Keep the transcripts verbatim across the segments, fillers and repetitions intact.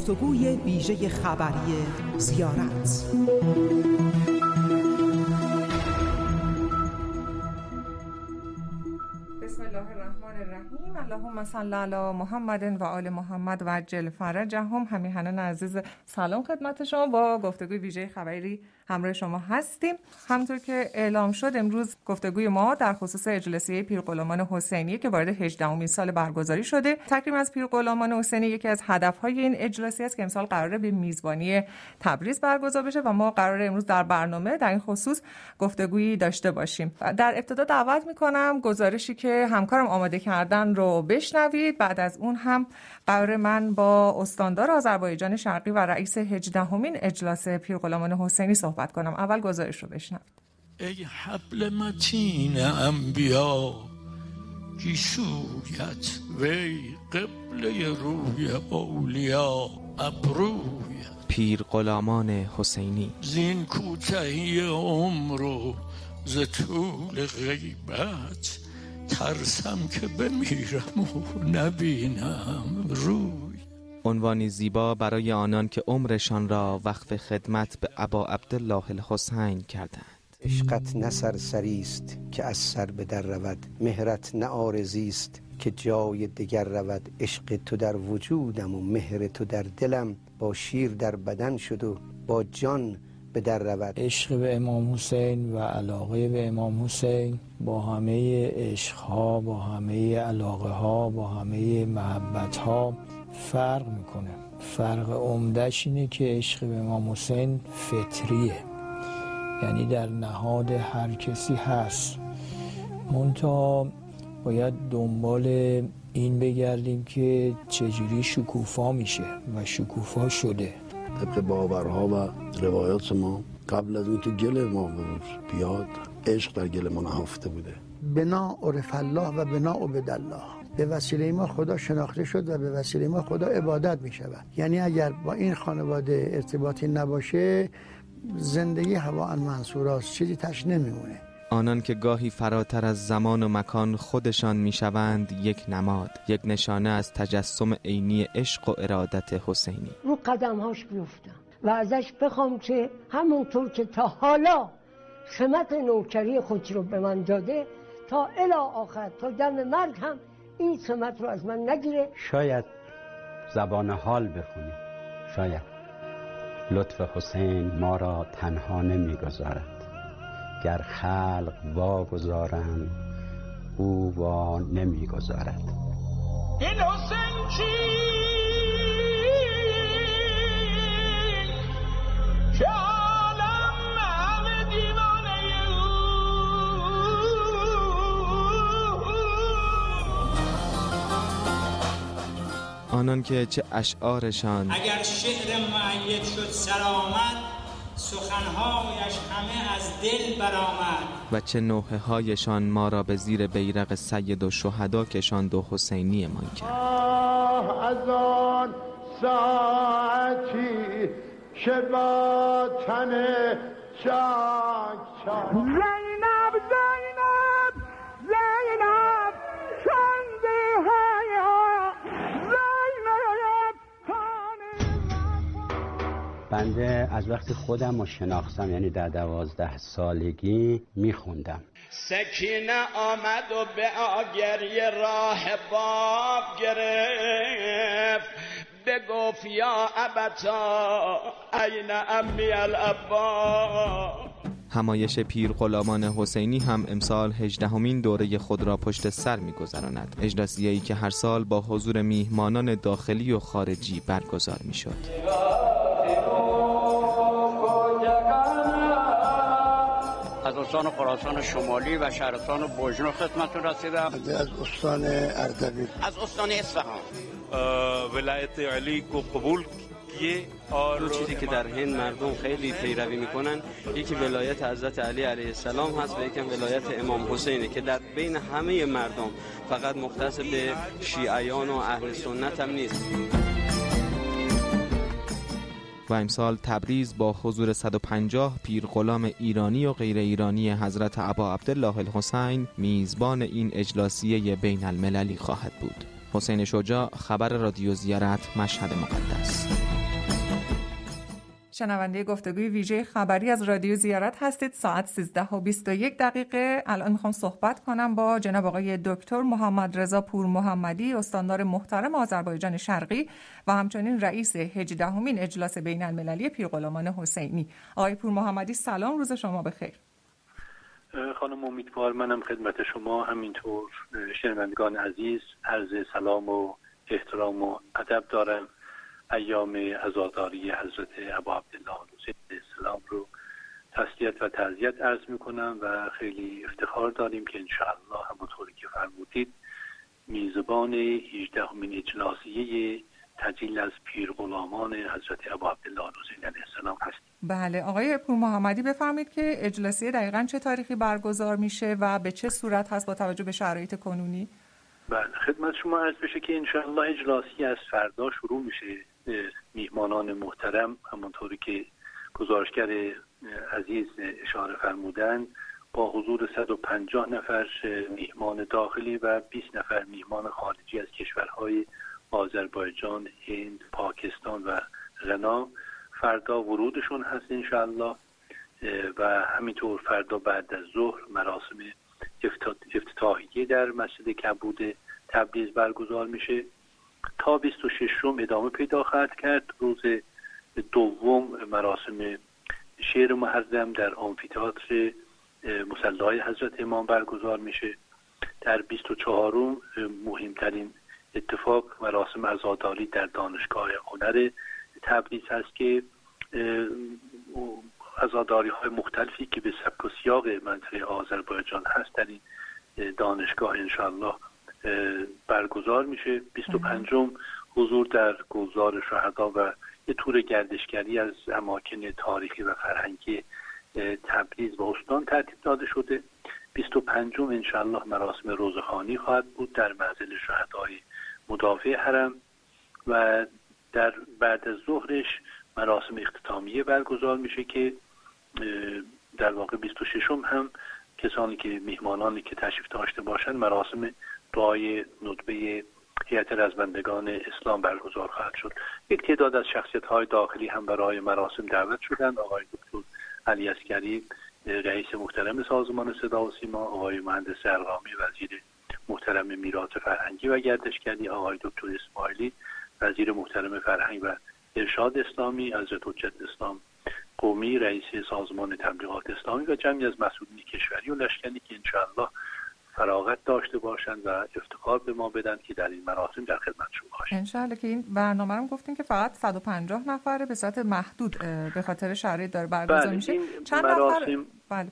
گفتگوی ویژه خبری زیارت. بسم الله الرحمن الرحیم. اللهم صل علی محمد و آل محمد و عجل فرجهم. همیهنان عزیز، سلام خدمت شما. با گفتگوی ویژه خبری همراه شما هستیم. همونطور که اعلام شد امروز گفتگوی ما در خصوص اجلاسیه پیرغلامان حسینی که وارد هجدهمین سال برگزاری شده. تکریم از پیرغلامان حسینی یکی از هدفهای این اجلاسی است که امسال قراره به میزبانی تبریز برگزار بشه و ما قراره امروز در برنامه در این خصوص گفتگویی داشته باشیم. در ابتدا دعوت می‌کنم گزارشی که همکارم آماده کردن رو بشنوید. بعد از اون هم قراره من با استاندار آذربایجان شرقی و رئیس هجدهمین اجلاس پیرغلامان حسینی صحبت کنم. اول گزارش رو بشنوید. ای حبل متین انبیا گیسویت، وی قبله روی اولیا ابروی. پیرغلامان حسینی زین کوتهی عمرو ز طول غیبت، ترسم که بمیرم و نبینم روی. عنوانی زیبا برای آنان که عمرشان را وقف خدمت به ابا عبدالله الحسین کردند. عشقت نه سرسری است که از سر به در رود، مهرت نه عارضی است که جای دگر رود. عشق تو در وجودم و مهر تو در دلم، با شیر در بدن شد و با جان به در رود. عشق به امام حسین و علاقه به امام حسین با همه عشقها، با همه علاقه ها، با همه محبت ها فرق میکنه. فرق عمده‌اش اینه که عشق به امام حسین فطریه، یعنی در نهاد هر کسی هست. منتها باید دنبال این بگردیم که چجوری شکوفا میشه و شکوفا شده. طبق باورها و روایات ما قبل از اینکه گل ما بیاد، عشق در گل ما نهفته بوده. بنا عرف الله و بنا عبد الله. به وسیله ما خدا شناخته شد و به وسیله ما خدا عبادت می شود. یعنی اگر با این خانواده ارتباطی نباشه، زندگی هوا منصور است، چیزی تش نمیمونه. آنان که گاهی فراتر از زمان و مکان خودشان میشوند یک نماد، یک نشانه از تجسم عینی عشق و ارادت حسینی. رو قدمهاش بیفتم و ازش بخوام که همونطور که تا حالا سمت نوکری خود رو به من داده، تا الی آخر، تا دم مرگ هم این سمت رو از من نگیره. شاید زبان حال بخونیم، شاید لطف حسین ما را تنها نمیگذارد. گر خلق واگذارند او وا نمیگذارد. این حسین چی که عالم همه دیوانه او. آنان که چه اشعارشان اگر شعر معید شد سرآمد، سخنهایش همه از دل برآمد. و چه نوحه هایشان ما را به زیر بیرق سید و شهدا کشاند و حسینی مان کرد. آه از آن ساعتی که با تن چاک چاک. زینب زینب زینب چنده هیا زینب. بنده از وقتی خودم رو شناختم، یعنی در دوازده سالگی میخوندم. سکینه آمد و به آگری راه باب گرفت، بگفت یا ابتا این امی الابا. همایش پیرغلامان حسینی هم امسال هجدهمین دوره خود را پشت سر می‌گذراند. اجلاسیه‌ای که هر سال با حضور میهمانان داخلی و خارجی برگزار می‌شد. از استان خراسان شمالی و شهرستان بوجنو خدمتتون رسیدم. از استان اردبیل، از استان اصفهان. ولایت علی کو قبول کیه. دو چیزی که در هند مردم خیلی پیروی میکنن، یکی ولایت حضرت علی علیه السلام هست و یکی ولایت امام حسینه که در بین همه مردم، فقط مختص به شیعیان و اهل سنت هم نیست. و امسال تبریز با حضور صد و پنجاه پیرغلام ایرانی و غیر ایرانی حضرت ابا عبدالله الحسین میزبان این اجلاسیه بین المللی خواهد بود. حسین شجاع، خبر رادیو زیارت، مشهد مقدس. شنونده گفتگوی ویژه خبری از رادیو زیارت هستید. ساعت سیزده و بیست و یک دقیقه. الان میخوام صحبت کنم با جناب آقای دکتر محمد رضا پور محمدی، استاندار محترم آذربایجان شرقی و همچنین رئیس هجدهمین اجلاس بین المللی پیرغلامان حسینی. آقای پور محمدی سلام، روز شما بخیر. خانم امیدوار، منم خدمت شما همینطور شنوندگان عزیز عرض سلام و احترام و ادب دارم. ایام عزاداری حضرت ابا عبدالله حسین علیه السلام رو تسلیت و تعزیت عرض میکنم و خیلی افتخار داریم که انشاءالله همونطوری که فرمودید میزبان هجدهمین اجلاسیه تجلیل از پیرغلامان حضرت ابا عبدالله حسین علیه السلام هستیم. بله آقای پور محمدی بفرمایید که اجلاسیه دقیقاً چه تاریخی برگزار میشه و به چه صورت هست با توجه به شرایط کنونی؟ بله خدمت شما عرض بشه که انشاءالله اجلاسیه از فردا شروع میشه. میهمانان محترم همونطوری که گزارشگر عزیز اشاره فرمودن با حضور صد و پنجاه نفر میهمان داخلی و بیست نفر میهمان خارجی از کشورهای آذربایجان، هند، پاکستان و غنا فردا ورودشون هست انشاءالله و همینطور فردا بعد از ظهر مراسم افتتاحیه در مسجد کبود تبریز برگزار میشه تا بیست و ششم ادامه پیدا خواهد کرد. روز دوم مراسم شعر محرم در آمفی‌تئاتر مصلی حضرت امام برگزار میشه. در بیست و چهارم مهمترین اتفاق مراسم عزاداری در دانشگاه هنر تبریز هست که عزاداری های مختلفی که به سبک و سیاق منطقه آذربایجان هست در این دانشگاه انشاءالله برگزار میشه. بیست و پنجم حضور در گلزار شهدا و یه تور گردشگری از اماکن تاریخی و فرهنگی تبریز و استان ترتیب داده شده. بیست و پنجم انشاءالله مراسم روزخوانی خواهد بود در منزل شهدای مدافع حرم و در بعد از ظهرش مراسم اختتامیه برگزار میشه که در واقع بیست و ششم هم کسانی که میهمانانی که تشریف داشته باشند مراسم دعای ندبه هیئت رزمندگان اسلام برگزار خواهد شد. یک تعداد از شخصیت‌های داخلی هم برای مراسم دعوت شدند. آقای دکتر علی عسکری رئیس محترم سازمان صدا و سیما، آقای مهندس ارقامی وزیر محترم میراث فرهنگی و گردشگری، آقای دکتر اسماعیلی وزیر محترم فرهنگ و ارشاد اسلامی، حضرت حجت اسلام قومی رئیس سازمان تبلیغات اسلامی و جمعی از مسئولین کشوری و لشکری که انشاءالله فراغت داشته باشند و افتخار به ما بدن که در این مراسم در خدمتشون باشیم. انشاءالله که این برنامه رو گفتین که فقط صد و پنجاه نفره به صورت محدود به خاطر شرایط داره برگزار بله میشه. چند مراسم نفر بله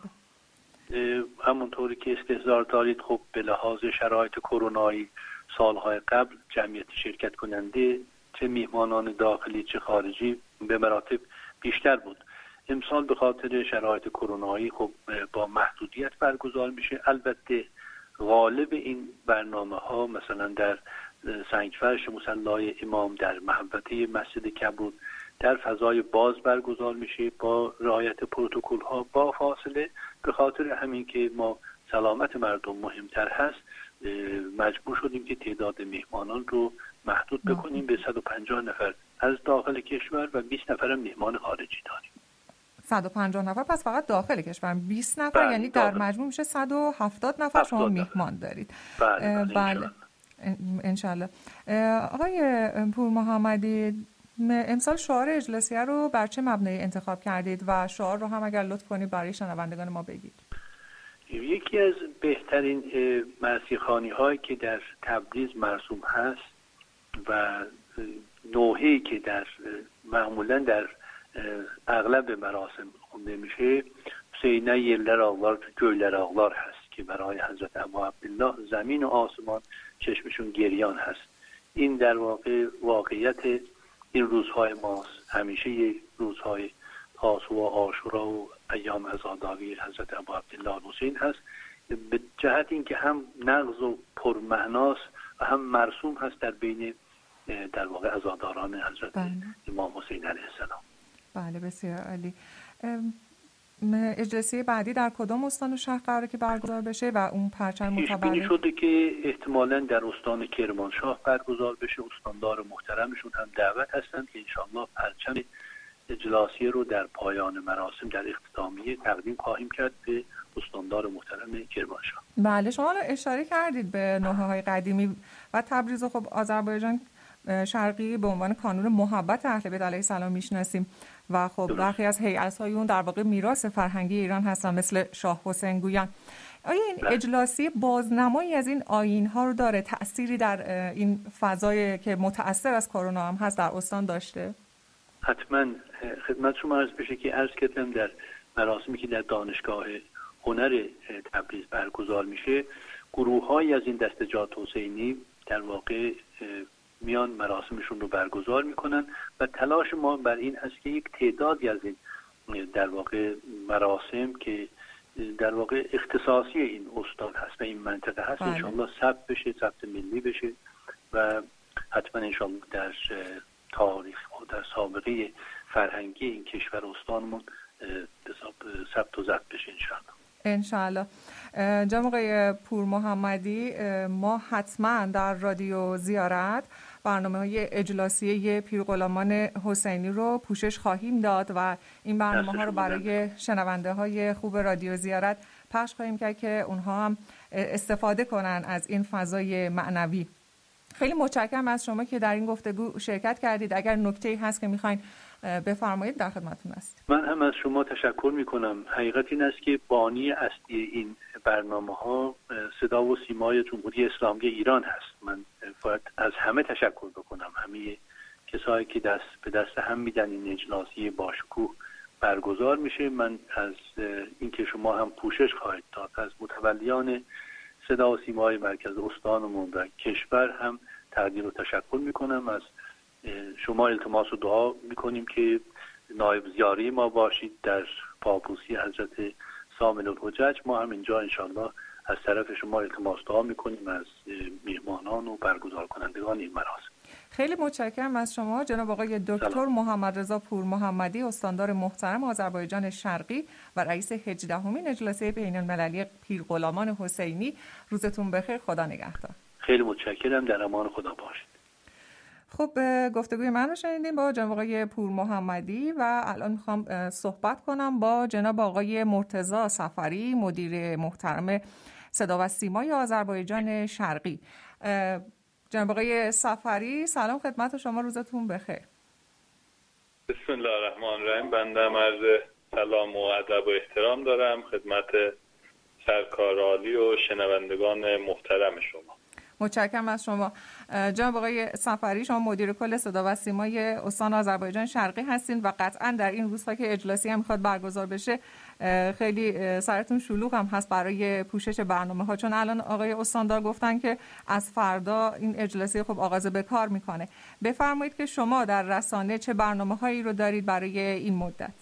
همونطوری که استحضار دارید خب به لحاظ شرایط کرونایی سالهای قبل جمعیت شرکت کننده چه میهمانان داخلی چه خارجی به مراتب بیشتر بود. امسال به خاطر شرایط کرونایی خب با محدودیت برگزار میشه. البته غالب این برنامه ها مثلا در سنگفرش مصلی امام در محوطه مسجد کبود در فضای باز برگزار میشه با رعایت پروتکل ها با فاصله. به خاطر همین که ما سلامت مردم مهمتر هست مجبور شدیم که تعداد میهمانان رو محدود بکنیم به صد و پنجاه نفر از داخل کشور و بیست نفر هم میهمان خارجی داریم. صد و پنجاه نفر پس فقط داخل کشور، بیست نفر بله، یعنی در مجموع میشه صد و هفتاد نفر شما میهمان دارید. بله, بله. انشالله. آقای پور محمدی امسال شعار اجلاسیه رو بر چه مبنایی انتخاب کردید و شعار رو هم اگر لطف کنید برای شنوندگان ما بگید؟ یکی از بهترین مرثیه‌خوانی هایی که در تبریز مرسوم هست و نوحه‌ای که در معمولا در اغلب مراسم خونده میشه حسینه یلر آغلار گöyler آغلار هست که برای حضرت ابا عبدالله زمین و آسمان چشمشون گریان هست. این در واقع واقعیت این روزهای ماست. همیشه روزهای تاسوع و عاشورا و ایام عزاداری حضرت ابا عبدالله حسین هست به جهت اینکه هم نغز و پرمعناست و هم مرسوم هست در بین در واقع عزاداران حضرت بله. امام حسین علیه السلام. بله بسیار عالی. اجلاسیه بعدی در کدام استان و شهر قراره که برگزار بشه و اون پرچم متبرک؟ پیش شده که احتمالاً در استان کرمانشاه برگزار بشه. استاندار محترمشون هم دعوت هستند که انشاءالله پرچم اجلاسیه رو در پایان مراسم در اختتامیه تقدیم خواهیم کرد به استاندار محترم کرمانشاه. بله، شما اشاره کردید به نوحه‌های قدیمی و تبریز. خب آذربایجان شرقی به عنوان کانون محبت اهل بیت علیه السلام میشناسیم و خب برخی از هیئت‌های اون در واقع میراث فرهنگی ایران هستن، مثل شاه حسین گویان. آیا این اجلاسی بازنمایی از این آیین‌ها رو داره؟ تأثیری در این فضای که متأثر از کرونا هم هست در استان داشته؟ حتما. خدمت شما عرض بشه که عرض کردم در مراسمی که در دانشگاه هنر تبریز برگزار میشه، گروه‌هایی از این دست جاد حسینی در واقع میان مراسمشون رو برگزار میکنن و تلاش ما بر این هست که یک تعدادی از این در واقع مراسم که در واقع اختصاصی این استان هست و این منطقه هست بله. انشاءالله ثبت بشه، ثبت ملی بشه و حتما انشاءالله در تاریخ و در سابقه فرهنگی این کشور استانمون ثبت و ضبط بشه انشاءالله. انشاءالله. جناب آقای پور محمدی، ما حتما در رادیو زیارت برنامه‌های اجلاسیه پیرغلامان حسینی رو پوشش خواهیم داد و این برنامه‌ها رو برای شنونده‌های خوب رادیو زیارت پخش خواهیم کرد که اونها هم استفاده کنن از این فضای معنوی. خیلی متشکرم از شما که در این گفتگو شرکت کردید. اگر نکته‌ای هست که می‌خواید بفرمایید در خدمتتون است. من هم از شما تشکر میکنم. حقیقت این است که بانی اصلی این برنامه ها صدا و سیمای جمهوری اسلامی ایران هست. من باید از همه تشکر بکنم، همه کسایی که دست به دست هم میدن این اجلاسی باشکوه برگزار میشه. من از اینکه شما هم پوشش خواهید داد از متولیان صدا و سیمای مرکز استانمون و کشور هم تقدیر و تشکر میکنم. از شما التماس و دعا میکنیم که نایب زیاری ما باشید در پاپوسی حضرت سامن الحجج. ما هم اینجا انشاءالله از طرف شما التماس دعا میکنیم از میهمانان و برگزار کنندگان این مراسم. خیلی متشکرم از شما جناب آقای دکتر محمد رضا پور محمدی، استاندار محترم آذربایجان شرقی و رئیس هجدهمین اجلاسی بین‌المللی پیرغلامان حسینی. روزتون بخیر، خدا نگهدار. خیلی متشکرم، در امان خدا باشید. خب گفتگوی من رو شنیدیم با جناب آقای پور محمدی و الان میخوام صحبت کنم با جناب آقای مرتضی صفری، مدیر محترم صدا و سیمای آذربایجان شرقی. جناب آقای صفری، سلام خدمت شما، روزتون بخیر. بسم الله الرحمن الرحیم. بنده عرض سلام و ادب و احترام دارم خدمت سرکارعالی و شنوندگان محترم شما. متشکرم از شما. جناب آقای صفری، شما مدیر کل صدا و سیمای استان آذربایجان شرقی هستین و قطعا در این روزها که اجلاسی هم میخواد برگزار بشه خیلی سرتون شلوغ هم هست برای پوشش برنامه ها، چون الان آقای استاندار گفتن که از فردا این اجلاسی خب آغاز به کار میکنه. بفرمایید که شما در رسانه چه برنامه هایی رو دارید برای این مدت؟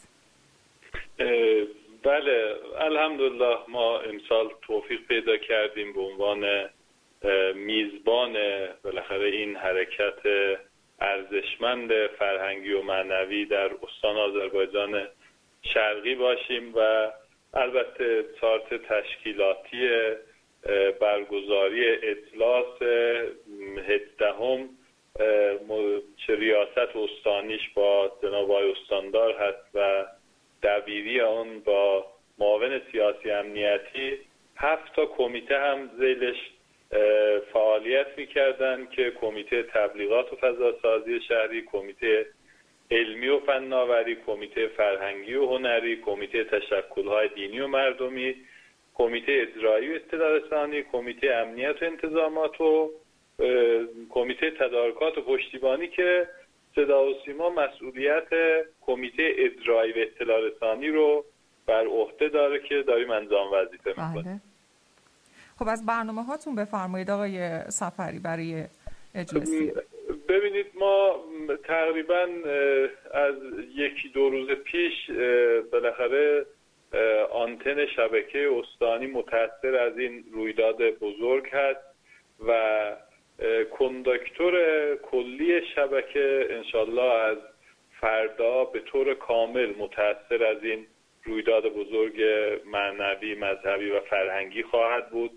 بله، الحمدلله ما امسال توفیق پیدا کردیم به عنوان میزبان بالاخره این حرکت ارزشمند فرهنگی و معنوی در استان آذربایجان شرقی باشیم و البته چارت تشکیلاتی برگزاری اجلاس هجدهم چه ریاست استانیش با جناب آقای استاندار هست و دبیری آن با معاون سیاسی امنیتی، هفت تا کمیته هم ذیلش فعالیت می‌کردن که کمیته تبلیغات و فضاسازی شهری، کمیته علمی و فناوری، کمیته فرهنگی و هنری، کمیته تشکل‌های دینی و مردمی، کمیته اجرایی و اطلاع رسانی، کمیته امنیت و انتظامات و کمیته تدارکات و پشتیبانی که صدا و سیما مسئولیت کمیته اجرایی و اطلاع رسانی رو بر عهده داره که داریم انجام وظیفه می‌کنیم. خب از برنامه هاتون بفرمایید آقای صفری برای اجلاسی. ببینید ما تقریبا از یکی دو روز پیش بالاخره آنتن شبکه استانی متأثر از این رویداد بزرگ هست و کنداکتور کلی شبکه انشالله از فردا به طور کامل متأثر از این رویداد بزرگ معنوی، مذهبی و فرهنگی خواهد بود.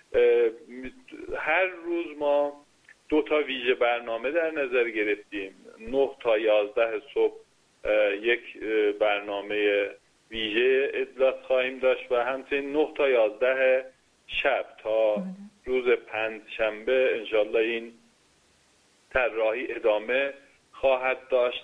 هر روز ما دو تا ویژه برنامه در نظر گرفتیم. نه تا یازده صبح یک برنامه ویژه اجلاس خواهیم داشت و همچنین نه تا یازده شب تا روز پنجشنبه انشالله این طراحی ادامه خواهد داشت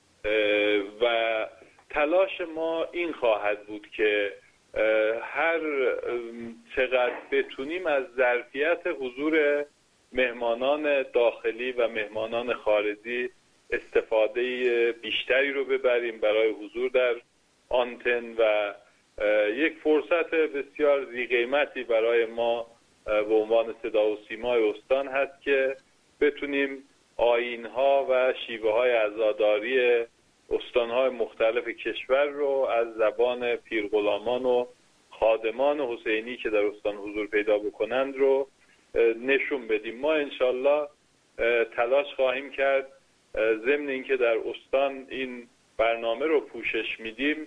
و تلاش ما این خواهد بود که هر چقدر بتونیم از ظرفیت حضور مهمانان داخلی و مهمانان خارجی استفاده بیشتری رو ببریم برای حضور در آنتن و یک فرصت بسیار ذی‌قیمتی برای ما به عنوان صدا و سیمای استان هست که بتونیم آیین‌ها و شیوه‌های عزاداری استان‌های مختلف کشور رو از زبان پیرغلامان و خادمان حسینی که در استان حضور پیدا بکنند رو نشون بدیم. ما انشالله تلاش خواهیم کرد ضمن اینکه در استان این برنامه رو پوشش میدیم،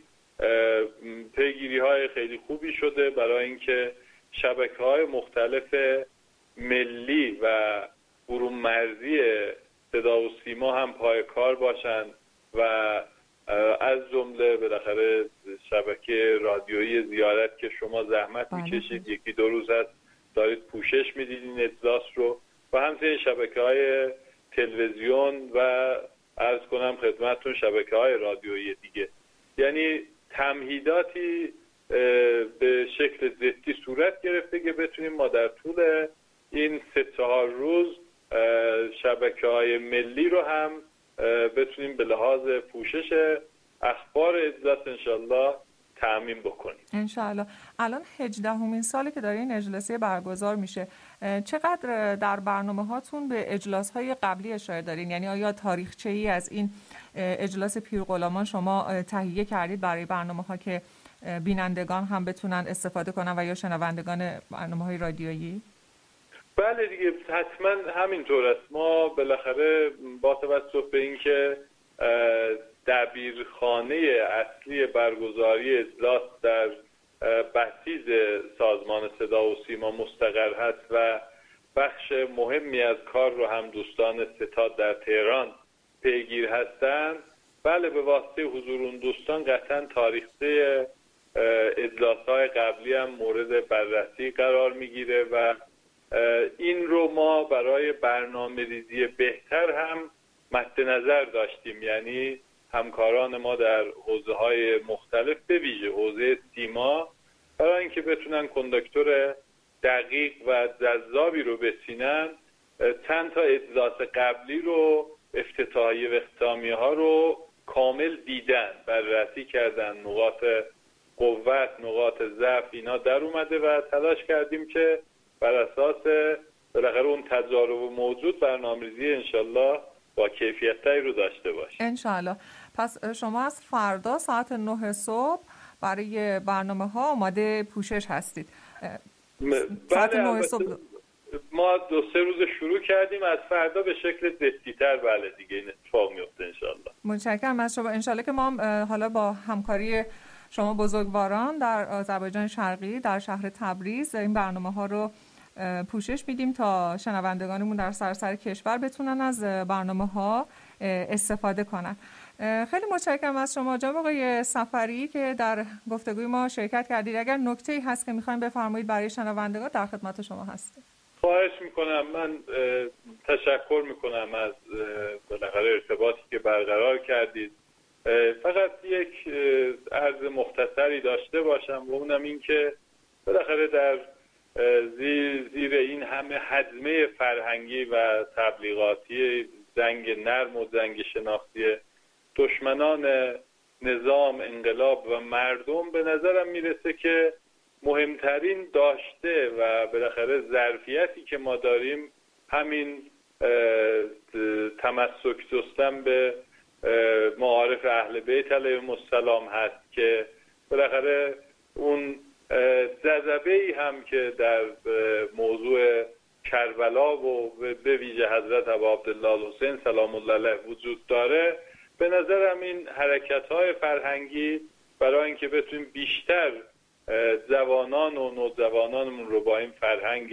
پیگیری‌های خیلی خوبی شده برای اینکه شبکه‌های مختلف ملی و برون مرزی صدا و سیما هم پای کار باشند و از جمله بالاخره شبکه رادیویی زیارت که شما زحمت میکشید یکی دو روز هست دارید پوشش میدید این اجلاس رو و همچنین شبکه‌های تلویزیون و عرض کنم خدمتتون شبکه‌های رادیویی دیگه، یعنی تمهیداتی به شکل ضدی صورت گرفته که بتونیم ما در طول این سه چهار روز شبکه‌های ملی رو هم بتونیم به لحاظ پوشش اخبار اجلاس انشالله تأمین بکنیم. انشالله. الان هجدهمین سالی که داره این اجلاسی برگزار میشه، چقدر در برنامه هاتون به اجلاس های قبلی اشاره دارین؟ یعنی آیا تاریخچه ای از این اجلاس پیرغلامان شما تهیه کردید برای برنامه ها که بینندگان هم بتونن استفاده کنن و یا شنوندگان برنامه های رادیویی؟ بله دیگه حتما همینطور است. ما بالاخره با توجه به اینکه دبیرخانه اصلی برگزاری اجلاس در بسیج سازمان صدا و سیما مستقر هست و بخش مهمی از کار رو هم دوستان ستاد در تهران پیگیر هستند، بله به واسطه حضور اون دوستان قطعا تاریخچه اجلاس‌های قبلی هم مورد بررسی قرار میگیره و این رو ما برای برنامه ریزی بهتر هم مد نظر داشتیم، یعنی همکاران ما در حوزه‌های مختلف به ویژه حوزه سیما برای اینکه بتونن کنداکتور دقیق و جذابی رو بچینن چند تا اجلاس قبلی رو افتتاحیه و اختتامیه ها رو کامل دیدن، بررسی کردن، نقاط قوت، نقاط ضعف اینا در اومده و تلاش کردیم که بر اساس بالاخره اون تجارب موجود برنامه‌ریزی انشالله با کیفیت‌تری رو داشته باشه. انشالله. پس شما از فردا ساعت نه صبح برای برنامه ها آماده پوشش هستید؟ ساعت نه صبح ما دو سه روز شروع کردیم، از فردا به شکل جدی‌تر بله دیگه این اتفاق میفته انشالله. متشکرم از شما. انشالله که ما حالا با همکاری شما بزرگواران در آذربایجان شرقی در شهر تبریز این برنامه ها رو پوشش میدیم تا شنوندگانمون در سراسر کشور بتونن از برنامه ها استفاده کنن. خیلی متشکرم از شما جناب آقای صفری که در گفتگوی ما شرکت کردید. اگر نکته‌ای هست که می‌خواید بفرمایید برای شنوندگان در خدمت شما هستیم. خواهش میکنم. من تشکر میکنم از بالاخره ارتباطی که برقرار کردید. فقط یک عرض مختصری داشته باشم و اونم این که بالاخره در زیر, زیر این همه حزمه فرهنگی و تبلیغاتی جنگ نرم و جنگ شناختی دشمنان نظام، انقلاب و مردم به نظرم میرسه که مهمترین داشته و بالاخره ظرفیتی که ما داریم همین تمسک جستن به معارف اهل بیت علیهم السلام هست که بالاخره اون جذبه‌ای هم که در موضوع کربلا و به ویژه حضرت ابا عبدالله الحسین سلام الله علیه وجود داره. به نظرم این حرکت‌های فرهنگی برای اینکه بتونیم بیشتر جوانان و نوجوانانمون رو با این فرهنگ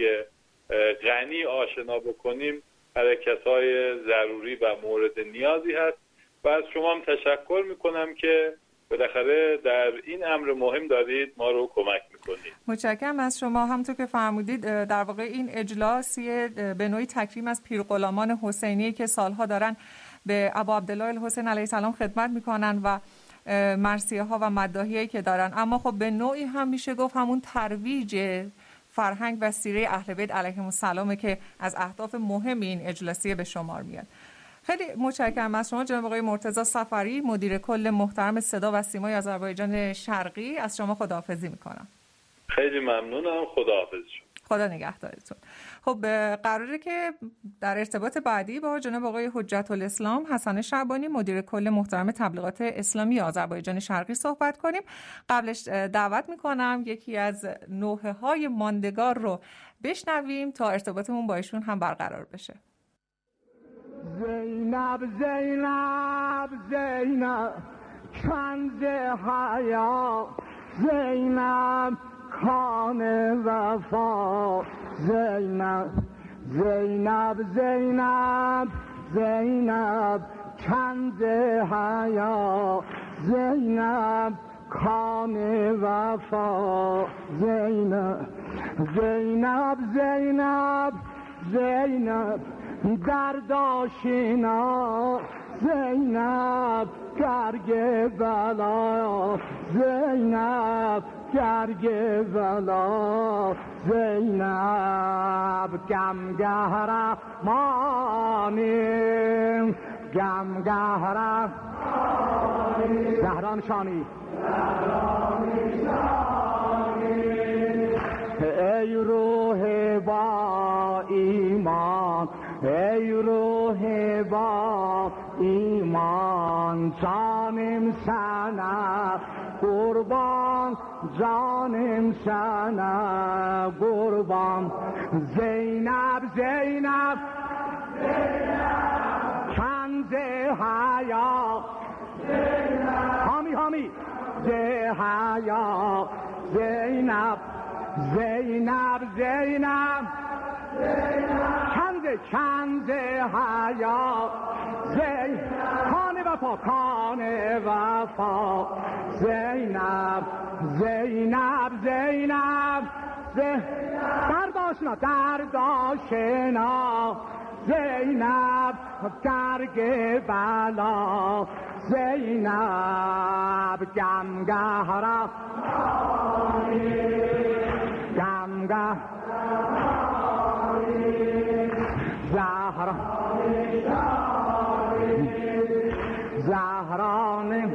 غنی آشنا بکنیم حرکت‌های ضروری و مورد نیازی هست و از شما هم تشکر میکنم که بالاخره در این امر مهم دارید ما رو کمک میکنید. متشکرم از شما. همونطور که فرمودید در واقع این اجلاسی به نوعی تکریم از پیرغلامان حسینی که سالها دارن به ابا عبدالله الحسین علیه السلام خدمت میکنن و مرثیه ها و مداحی که دارن، اما خب به نوعی هم میشه گفت همون ترویج فرهنگ و سیره اهل بیت علیهم السلام که از اهداف مهم این اجلاسی به شمار میاد. خیلی متشکرم از شما جناب آقای مرتضی صفری، مدیر کل محترم صدا و سیمای آذربایجان شرقی. از شما خداحافظی میکنم. خیلی ممنونم. خداحافظ شما. خدا نگهدارتون. خب قراره که در ارتباط بعدی با جناب آقای حجت الاسلام حسن شعبانی، مدیر کل محترم تبلیغات اسلامی آذربایجان شرقی صحبت کنیم. قبلش دعوت میکنم یکی از نوحه های ماندگار رو بشنویم تا ارتباطمون با ایشون هم برقرار بشه. زینب زینب زینب چند حیا زینب کان وفا زینب زینب زینب زینب چند حیا زینب کان وفا زینب زینب زینب زینب درد آشنا زینب گرگ بلا زینب گرگ بلا زینب گمگهر مانیم گمگهر زهران شانی ای روح با ایمان ای روح با ایمان جانم سنه قربان جانم سنه قربان زینب زینب چند حیا حامی حامی ده حیا زینب زینب زینب چند چند حیا زینب کان وفا کان وفا زینب زینب زینب درداشنا درداشنا زینب گرگ بلا زینب گمگهر گمگه زهرا زهران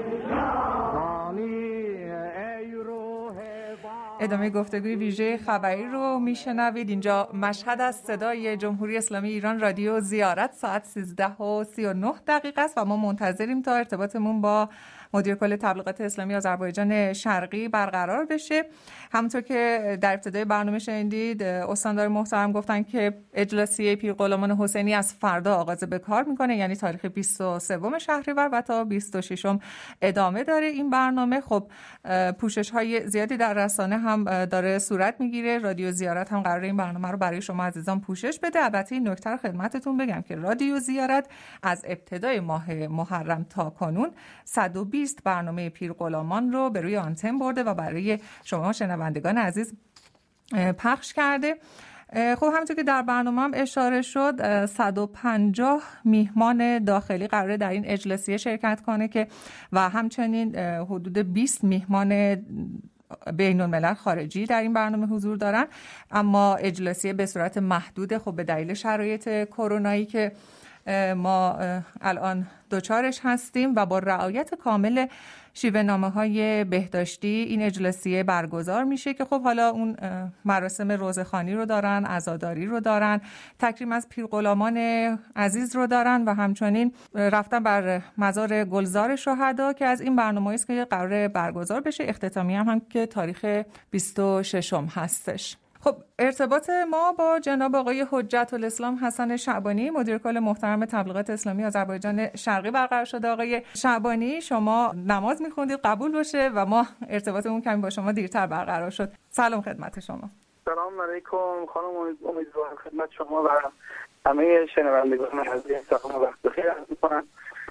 ادامه گفتگوی ویژه خبری رو میشنوید. اینجا مشهد از صدای جمهوری اسلامی ایران، رادیو زیارت، ساعت سیزده و سی و نه دقیقه است و ما منتظریم تا ارتباطمون با مدیر کل تبلیغات اسلامی آذربایجان شرقی برقرار بشه. همونطور که در ابتدای برنامه شنیدید استاندار محترم گفتن که اجلاسی پیرغلامان حسینی از فردا آغاز به کار میکنه، یعنی تاریخ بیست و سوم شهریور و تا بیست و ششم ادامه داره این برنامه. خب پوشش های زیادی در رسانه هم داره صورت میگیره. رادیو زیارت هم قراره این برنامه رو برای شما عزیزان پوشش بده. البته این نکته رو خدمتتون بگم که رادیو زیارت از ابتدای ماه محرم تا کنون صد و بیست برنامه پیرغلامان رو به روی آنتن برده و برای شما شنوندگان عزیز پخش کرده. خب همونطور که در برنامه هم اشاره شد صد و پنجاه میهمان داخلی قراره در این اجلاسیه شرکت کنه که و همچنین حدود بیست میهمان بین الملل خارجی در این برنامه حضور دارن، اما اجلاسیه به صورت محدود خب به دلیل شرایط کرونایی که ما الان دوچارش هستیم و با رعایت کامل شیوه نامه های بهداشتی این اجلاسیه برگزار میشه که خب حالا اون مراسم روزخوانی رو دارن، عزاداری رو دارن، تکریم از پیرغلامان عزیز رو دارن و همچنین رفتن بر مزار گلزار شهدا که از این برنامه‌ای است که قراره برگزار بشه. اختتامیه هم, هم که تاریخ بیست و ششم هستش. خب ارتباط ما با جناب آقای حجت الاسلام حسن شعبانی، مدیر کل محترم تبلیغات اسلامی آذربایجان شرقی برقرار شده. آقای شعبانی شما نماز میخوندید قبول باشه و ما ارتباطمون کمی با شما دیرتر برقرار شد. سلام خدمت شما. سلام علیکم خانم، امیدوارم خدمت شما و همه شنوندگان عزیز سلام و وقت بخیر عرض می‌کنم.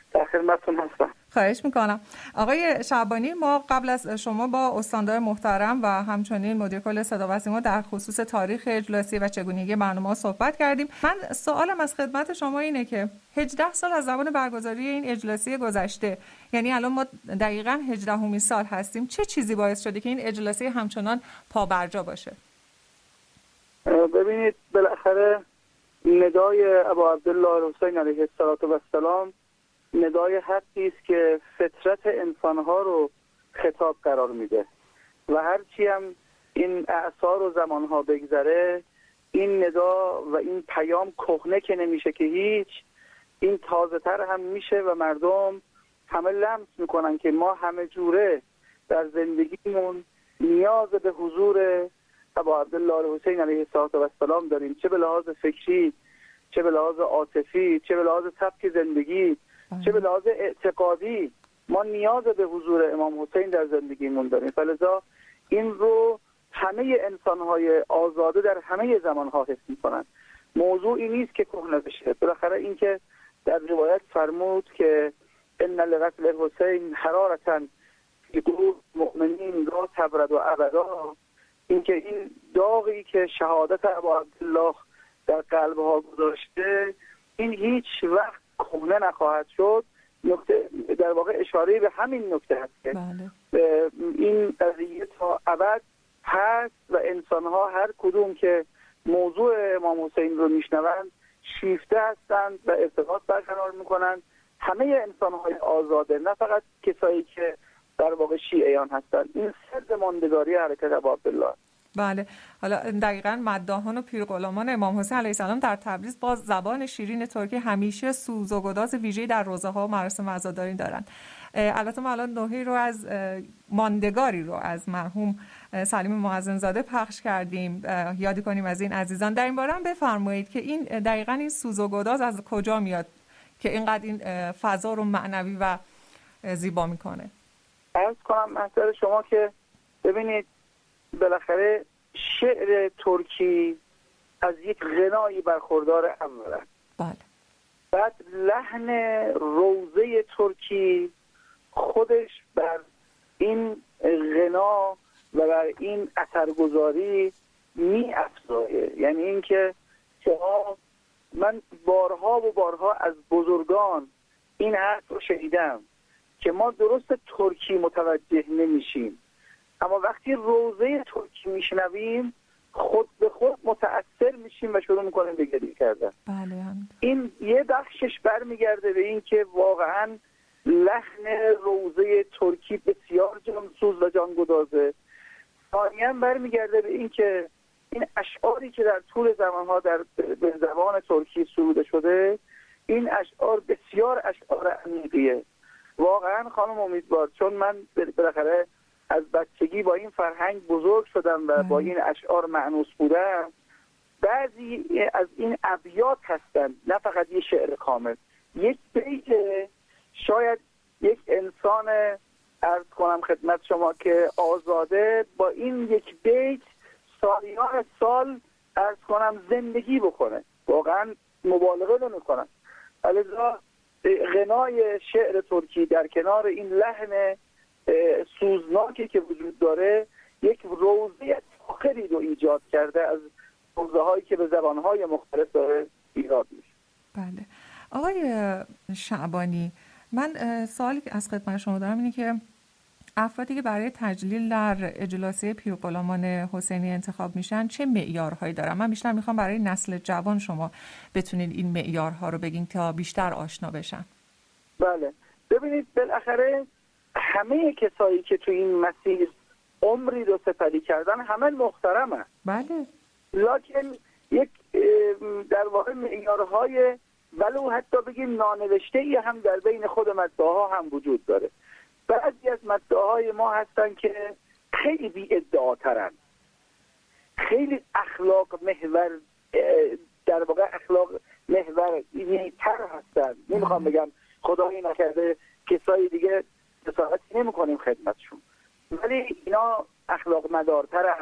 در خدمتتون هستم. خواهش میکنم. آقای شعبانی، ما قبل از شما با استاندار محترم و همچنین مدیر کل صدا و سیما در خصوص تاریخ اجلاسی و چگونگی برنامه صحبت کردیم. من سوالم از خدمت شما اینه که هجده سال از زمان برگزاری این اجلاسی گذشته، یعنی الان ما دقیقاً هجدهمین سال هستیم، چه چیزی باعث شده که این اجلاسی همچنان پابرجا باشه؟ ببینید، بالاخره ندای ابا عبدالله حسین علیه السلام ندای حقی است که فطرت انسانها رو خطاب قرار میده و هرچی هم این اعصار و زمانها بگذره، این ندا و این پیام کهنه که نمیشه که هیچ، این تازه تر هم میشه و مردم همه لمس میکنن که ما همه جوره در زندگیمون نیاز به حضور ابا عبدالله حسین علیه السلام داریم، چه به لحاظ فکری، چه به لحاظ عاطفی، چه به لحاظ سبک زندگی، چه به لحاظ اعتقادی. ما نیاز به حضور امام حسین در زندگیمون داریم. فلذا این رو همه انسان‌های آزاده در همه زمان‌ها حس می‌کنن. موضوعی نیست که کهنه بشه. بالاخره این که در روایت فرمود که ان لقتل الحسین حرارة فی قلوب المؤمنین لا تبرد و ابدا، این که این داغی که شهادت ابا عبدالله در قلب‌ها گذاشته، این هیچ وقت کهنه نخواهد شد. نکته در واقع اشاره به همین نکته هست که بله. این قضیه تا ابد هست و انسان‌ها هر کدوم که موضوع امام حسین رو میشنوند شیفته هستند و ارتباط برقرار میکنند. همه انسان‌های آزاده، نه فقط کسایی که در واقع شیعیان هستند. این سر ماندگاری حرکت ابا عبدالله. بله، حالا دقیقاً مداحان و پیرغلامان امام حسین علیه السلام در تبریز با زبان شیرین ترکی همیشه سوز و گداز ویژه‌ای در روزه‌ها و مراسم عزاداری دارن. البته ما الان نوحی رو از ماندگاری رو از مرحوم سلیم مؤذن‌زاده پخش کردیم، یادی کنیم از این عزیزان. در این باره هم بفرمایید که این دقیقاً این سوز و گداز از کجا میاد که اینقدر این فضا رو معنوی و زیبا میکنه؟ عرض کنم محضر شما که ببینید، بالاخره شعر ترکی از یک غنایی برخوردار اولا. بله. بعد لحن روزه ترکی خودش بر این غنا و بر این اثرگذاری می افزایه. یعنی اینکه شما، من بارها و بارها از بزرگان این حرف رو شنیدم که ما درست ترکی متوجه نمیشیم، اما وقتی روزه ترکی میشنویم خود به خود متأثر میشیم و شروع میکنیم به گریه کردن. بله. این یه بخشش برمیگرده به این که واقعا لحن روزه ترکی بسیار جانسوز و جانگدازه. ثانیاً برمیگرده به این که این اشعاری که در طول زمانها در به زبان ترکی سروده شده، این اشعار بسیار اشعار عمیقیه. واقعا خانم امیدوار، چون من بالاخره از بچگی با این فرهنگ بزرگ شدم و با این اشعار مأنوس بودم، بعضی از این ابیات هستند، نه فقط یه شعر کامل، یک بیت شاید یک انسان عرض کنم خدمت شما که آزاده با این یک بیت سالیان سال عرض کنم زندگی بکنه. واقعا مبالغه نمی کنم. لذا غنای شعر ترکی در کنار این لحن سوزناکی که وجود داره یک روزه آخری رو ایجاد کرده از روزه هایی که به زبانهای مختلف داره ایراد میشه. بله. آقای شعبانی، من سوالی که از خدمت شما دارم اینه که افرادی که برای تجلیل در اجلاسی پیرغلامان حسینی انتخاب میشن چه معیارهایی دارن؟ من بیشتر میخوام برای نسل جوان شما بتونید این معیارها رو بگین تا بیشتر آشنا بشن. بله، ببینید بالاخره همه کسایی که تو این مسیر عمری رو سپری کردن همه محترمه. بله. لکن یک در واقع معیارهای ولو حتی بگیم نانوشته‌ای هم در بین خود مدعاها هم وجود داره. بعضی از مدعاهای ما هستن که خیلی بی ادعاترن، خیلی اخلاق محور، در واقع اخلاق محور تر هستن. نمیخوام بگم خدایی نکرده کسای دیگه جسارتی نمی کنیم خدمتشون، ولی اینا اخلاق مدارترن.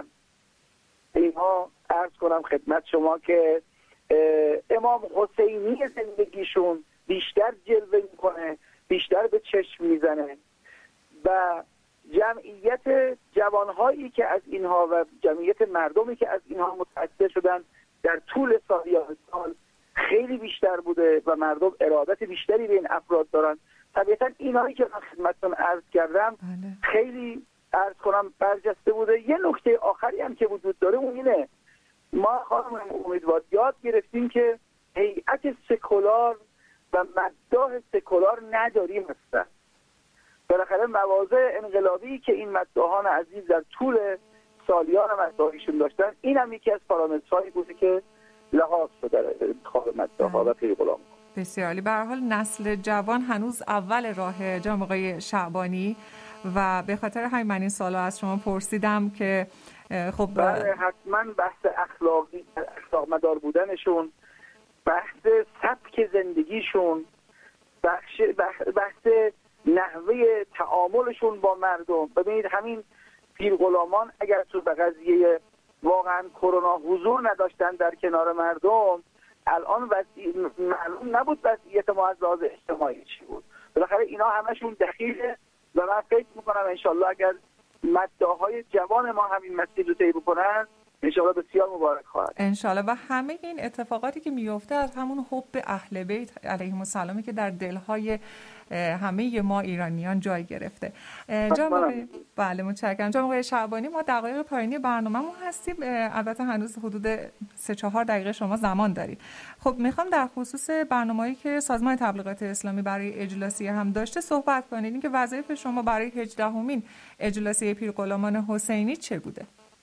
اینها عرض کنم خدمت شما که امام حسینی زندگیشون بیشتر جلوه میکنه بیشتر به چشم میزنه و جمعیت جوانهایی که از اینها و جمعیت مردمی که از اینها متأثر شدن در طول سالیان سال خیلی بیشتر بوده و مردم ارادت بیشتری به این افراد دارن. طبیعتا اینایی که من خدمتتون عرض کردم بله. خیلی عرض کنم برجسته بوده. یه نکته آخری هم که وجود داره اون اینه، ما خانم امیدوار یاد گرفتیم که هیئت سکولار و مداح سکولار نداریم هستن. بالاخره مواضع انقلابی که این مداحان عزیز در طول سالیان مداحیشون داشتن، این هم یکی از پارامترهایی بوده که لحاظ شده در انتخاب مداحا و پیغلام. بسیار عالی. به هر حال نسل جوان هنوز اول راه جناب آقای شعبانی و به خاطر همین من این سوالا از شما پرسیدم که خب بله حتما بحث اخلاقی اخلاق مدار بودنشون، بحث سبک زندگیشون، بحث بحث نحوه تعاملشون با مردم. ببینید همین پیرغلامان اگر تو به قضیه واقعا کرونا حضور نداشتن در کنار مردم، الان وضعی معلوم نبود وضعیت ما از لحاظ اجتماعی چی بود. بالاخره اینا همشون دخیله و من فکر میکنم انشالله اگر مداحای جوان ما همین مسیر رو طی بکنن انشالله بسیار مبارک خواهد. انشالله. و همه این اتفاقاتی که میفته از همون حب اهل بیت علیهم السلامی که در دلهای همه ما ایرانیان جای گرفته. جناب آقای بله متشکرم. جناب آقای شعبانی، ما دقایق پایانی برنامه‌مون هستیم، البته هنوز حدود سه چهار دقیقه شما زمان دارید. خب میخوام در خصوص برنامه‌ای که سازمان تبلیغات اسلامی برای اجلاسیه هم داشته صحبت کنید. اینکه وظایف شما برای هجدهمین اجلاسیه پیرغلامان حسینی چه بوده؟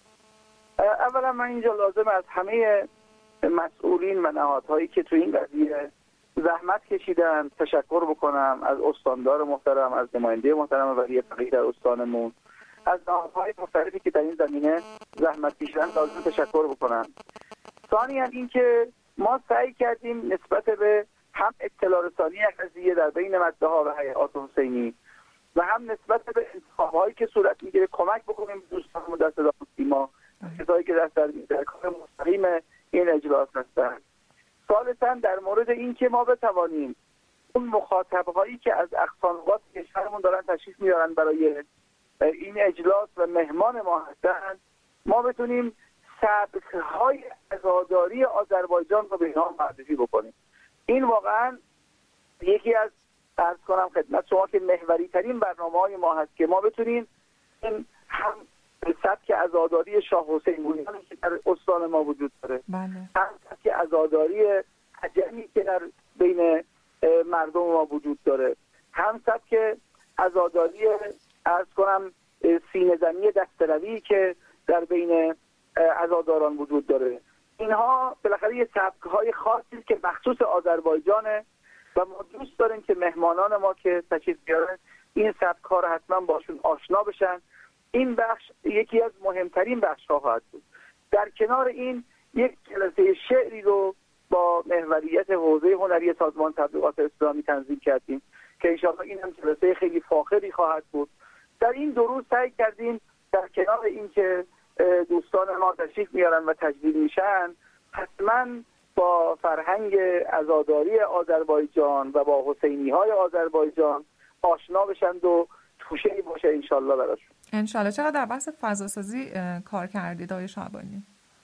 اولا من اینجا لازم از همه مسئولین و نهادهایی که تو این قضیه زحمت کشیدن تشکر بکنم، از استاندار محترم، از نماینده محترم ولی فقیه در استانمون، از نهادهای مختلفی که در این زمینه زحمت کشیدن لازم تشکر بکنم. ثانیاً این که ما سعی کردیم نسبت به هم اطلاع رسانی قضیه در بین مداحا و هیئات حسینی و هم نسبت به انتخاب‌هایی که صورت میگیره کمک بکنیم دوستانمون در صدا و سیما، کسایی که در در کار مستقیم این اجلاس هستند. ثالثاً در مورد این که ما بتوانیم اون مخاطب‌هایی که از اقصانقاط کشورمون دارن تشریف میارن برای این اجلاس و مهمان ما هستند، ما بتونیم سبک‌های عزاداری آذربایجان رو به اینها معرفی بکنیم. این واقعاً یکی از عرض کنم خدمت شما که محوری ترین برنامه‌های ما هست که ما بتونیم این هم سبک عزاداری شاه حسین بویانی که در استان ما وجود داره، بله. هم سبک عزاداری عجمی که در بین مردم ما وجود داره، هم سبک عزاداری عرض کنم سینه زنی دستروی که در بین عزاداران وجود داره. اینها بالاخره یه سبک‌های خاصی که مخصوص آذربایجانه و ما دوست داریم که مهمانان ما که تشریف بیارن این سبک‌ها رو حتما باشون آشنا بشن. این بخش یکی از مهمترین بخش‌ها خواهد بود. در کنار این یک جلسه شعری رو با محوریت حوزه هنری سازمان تبلیغات اسلامی تنظیم کردیم که انشاءالله این هم جلسه خیلی فاخری خواهد بود. در این دو روز سعی کردیم در کنار این که دوستان ما تشریف میارن و تجلیل میشن حتما با فرهنگ عزاداری آذربایجان و با حسینی‌های آذربایجان آشنا بشند و توشه‌ای باشه انشالله براشون. انشالله. چقدر در بحث فضاسازی کار کردید آقای شعبانی؟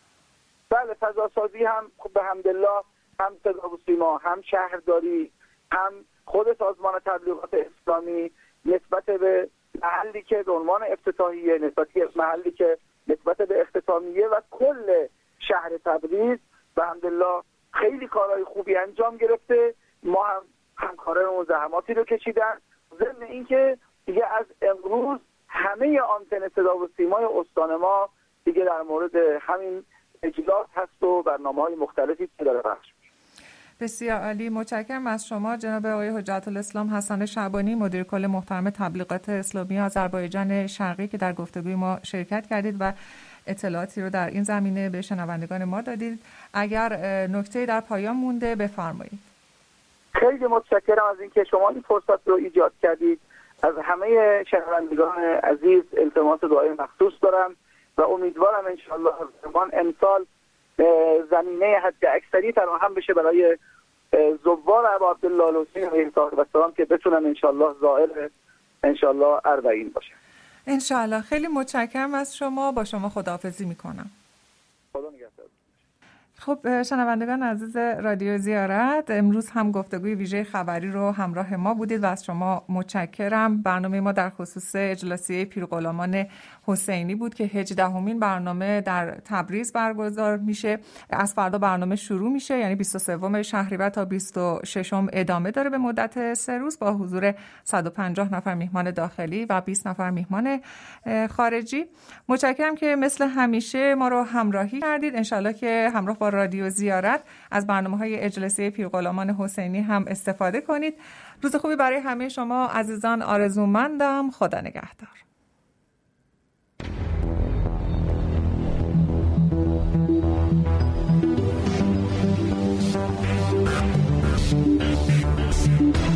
بله فضاسازی هم خب به حمدالله هم صدا و سیما، هم شهرداری، هم خود سازمان تبلیغات اسلامی نسبت به محلی که به عنوان افتتاحیه، نسبت به محلی که نسبت به اختتامیه و کل شهر تبریز به حمدالله خیلی کارهای خوبی انجام گرفته. ما هم همکارانمون زحماتی رو کشیدن. ضمن اینکه دیگه از امروز همه آنتن صدا و سیمای استان ما دیگه در مورد همین اجلاس هست و برنامه‌های مختلفی که داره پخش میشه. بسیار عالی. متشکرم از شما جناب آقای حجت الاسلام حسن شعبانی، مدیر کل محترم تبلیغات اسلامی آذربایجان شرقی که در گفتگوی ما شرکت کردید و اطلاعاتی رو در این زمینه به شنوندگان ما دادید. اگر نکته‌ای در پایان مونده بفرمایید. خیلی متشکرم از اینکه شما این فرصت رو ایجاد کردید. از همه شنوندگان عزیز التماس دعای مخصوص دارم و امیدوارم انشاءالله زمان امسال زمینه حد اکثری فراهم بشه برای زوار ابا عبدالله الحسین علیه السلام که بتونن انشالله زائر انشالله اربعین باشه. انشالله. خیلی متشکرم از شما. با شما خداحافظی میکنم. خدا نگهدار. خب شنوندگان عزیز رادیو زیارت، امروز هم گفتگوی ویژه خبری رو همراه ما بودید و از شما متشکرم. برنامه ما در خصوص اجلاسیه پیرغلامان حسینی بود که هجدهمین برنامه در تبریز برگزار میشه. از فردا برنامه شروع میشه، یعنی بیست و سوم شهریور تا بیست و ششم ادامه داره به مدت سه روز با حضور صد و پنجاه نفر میهمان داخلی و بیست نفر میهمان خارجی. متشکرم که مثل همیشه ما رو همراهی کردید. انشالله که همراه با رادیو زیارت از برنامه‌های اجلاسیه پیرغلامان حسینی هم استفاده کنید. روز خوبی برای همه شما عزیزان آرزومندم. خدا نگهدار. Thank you.